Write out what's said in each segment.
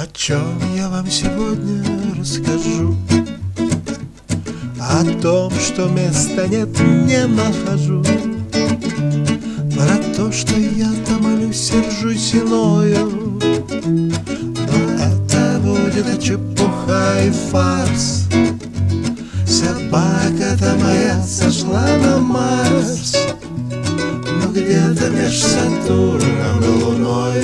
чем я вам сегодня расскажу? О том, что места нет, не нахожу. Про то, что я томлюсь, сержусь иною. Но это будет чепуха и фарс. Собака-то моя сошла на Марс, но где-то меж Сатурном и Луною.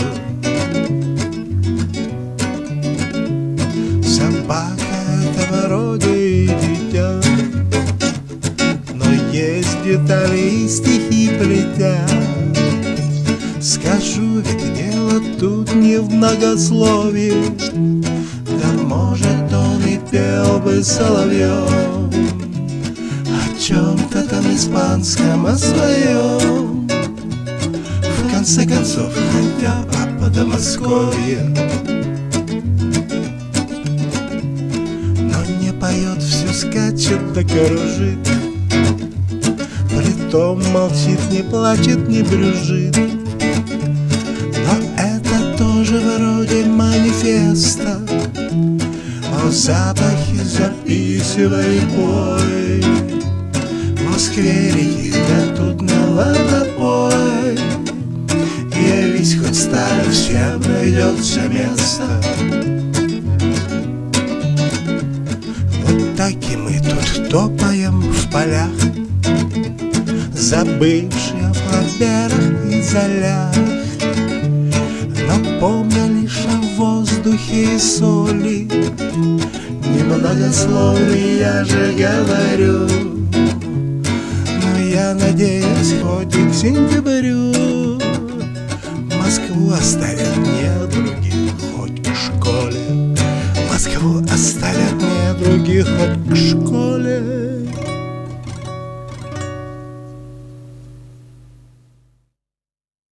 Собака — это вроде и дитя, но есть детали и стихи плетя. Скажу, ведь дело тут не в многословии, да может он и пел бы соловьем о чем-то там испанском, о своем. В конце концов, хотя бы по Подмосковье, но не поет, все скачет да кружит. Притом молчит, не плачет, не брюзжит. Но это тоже вроде манифеста. О запахе записывай бой. В Москве реки, да тут на водопой. Явись хоть старый, всем найдется место. Вот так и мы тут топаем в полях, забывшие о флаберах и золях. Но помня лишь о воздухе и соли, немногословный я же говорю. Но я надеюсь, хоть и к сентябрю Москву оставят недруги, хоть к школе. Москву оставят недруги, хоть к школе.